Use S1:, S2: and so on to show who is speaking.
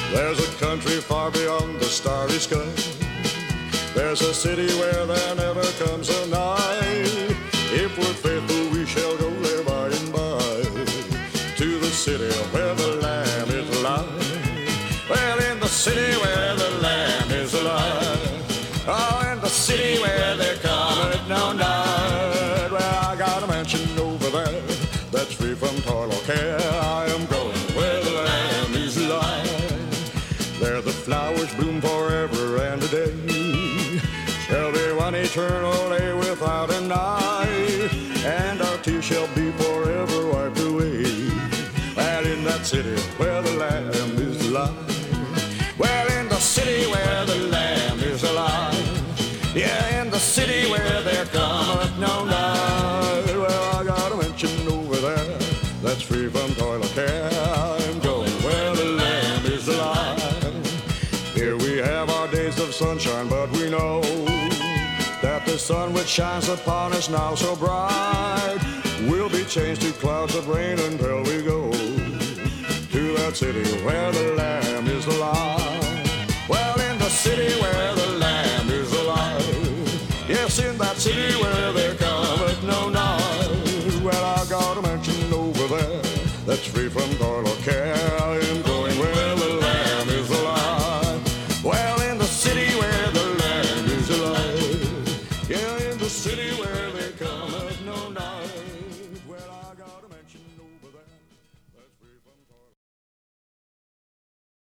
S1: There's a country far beyond the starry sky. There's a city where there never comes a night. If we're faithful, we shall go there by and by to the city where the Lamb is alive. Well, in the city where the Lamb is alive. Oh, in the city where there cometh no night. Well, I got a mansion over there that's free from toil or care. I am going where the Lamb is alive. There the flowers bloom forever and a day. Shall be one eternal day without a night, and our tears shall be forever wiped away. And in that city where the Lamb is alive. Well, in the city where the Lamb is alive. Yeah, in the city where there cometh no night. Well, I got a mansion over there that's free from toil or care. I'm going where the Lamb is alive. Here we have our days of sunshine, but we know that the sun which shines upon us now so bright will be changed to clouds of rain until we go to that city where the Lamb is alive. Well, in the city where the Lamb is alive. Yes, in that city where there cometh no night. Well, I got a mansion over there that's free from toil or care.